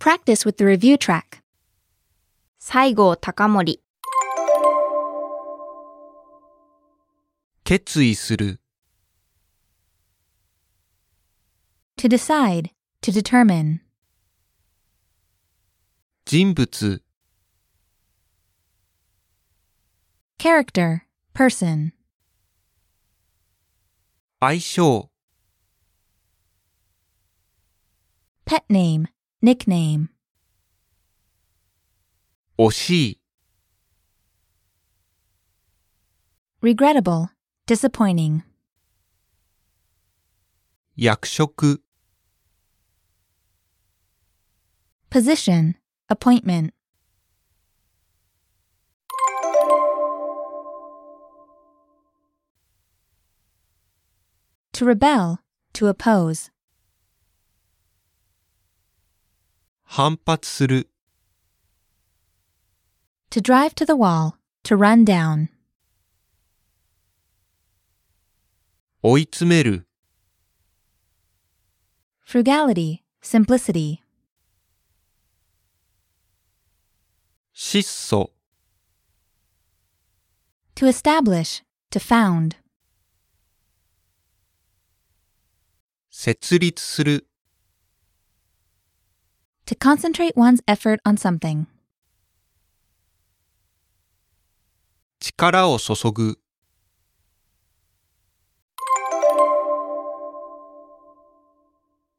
practice with the review track. 西郷隆盛。 決意する。 To decide, to determine. 人物。 Character, person. 相性。 Pet name, nickname. 惜しい。 Regrettable, disappointing. 役職。 Position, appointment. To rebel, to oppose. 反発する。 To drive to the wall, to run down. 追い詰める。 Frugality, simplicity. 質素。 To establish, to found. 設立する。 To concentrate one's effort on something. 力を注ぐ。